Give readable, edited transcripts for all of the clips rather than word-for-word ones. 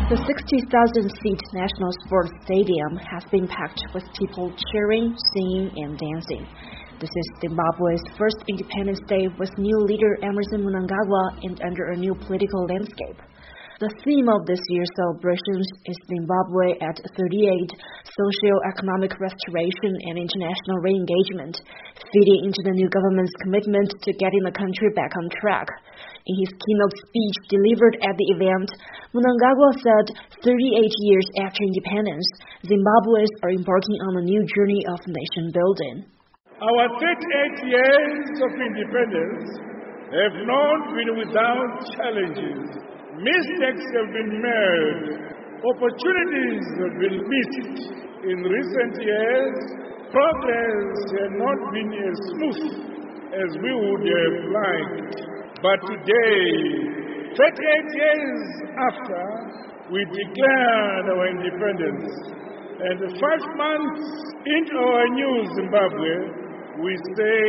The 60,000-seat National Sports Stadium has been packed with people cheering, singing, and dancing. This is Zimbabwe's first Independence Day with new leader Emmerson Mnangagwa and under a new political landscape. The theme of this year's celebrations is Zimbabwe at 38, socio-economic restoration and international re-engagement, feeding into the new government's commitment to getting the country back on track. In his keynote speech delivered at the event, Mnangagwa said 38 years after independence, Zimbabweans are embarking on a new journey of nation building. Our 38 years of independence have not been without challenges. Mistakes have been made. Opportunities have been missed. In recent years, progress has not been as smooth as we would have liked. But today, 38 years after, we declared our independence. And 5 months into our new Zimbabwe, we say,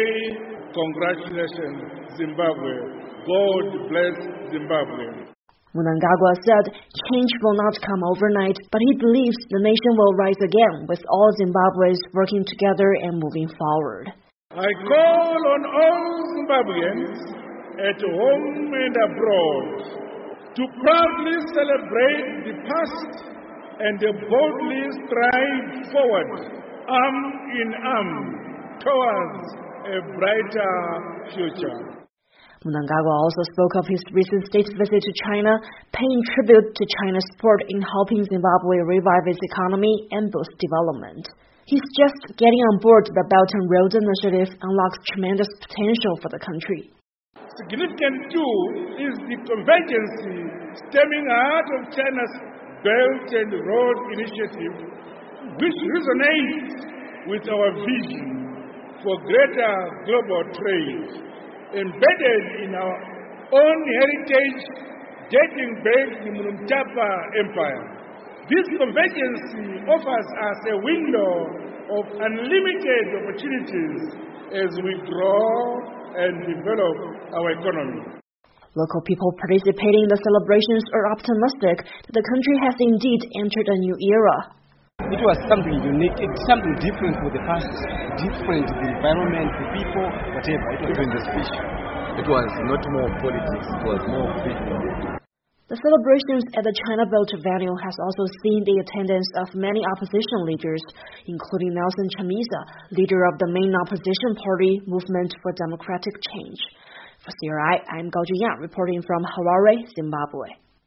congratulations, Zimbabwe. God bless Zimbabwe. Mnangagwa said change will not come overnight, but he believes the nation will rise again with all Zimbabweans working together and moving forward. I call on all Zimbabweans at home and abroad to proudly celebrate the past and boldly stride forward, arm in arm, towards a brighter future. Mnangagwa also spoke of his recent state visit to China, paying tribute to China's support in helping Zimbabwe revive its economy and boost development. He's just getting on board the Belt and Road Initiative unlocks tremendous potential for the country. Significant too is the convergence stemming out of China's Belt and Road Initiative, which resonates with our vision for greater global trade, embedded in our own heritage dating back to the Mtapa Empire. This convergence offers us a window of unlimited opportunities as we grow and develop our economy. Local people participating in the celebrations are optimistic that the country has indeed entered a new era. It was something unique, it's something different for the past, different the environment, the people, whatever. It was even the speech. It was not more politics, it was more people. The celebrations at the China Belt venue has also seen the attendance of many opposition leaders, including Nelson Chamisa, leader of the main opposition party, Movement for Democratic Change. For CRI, I'm Gao Junyang reporting from Harare, Zimbabwe.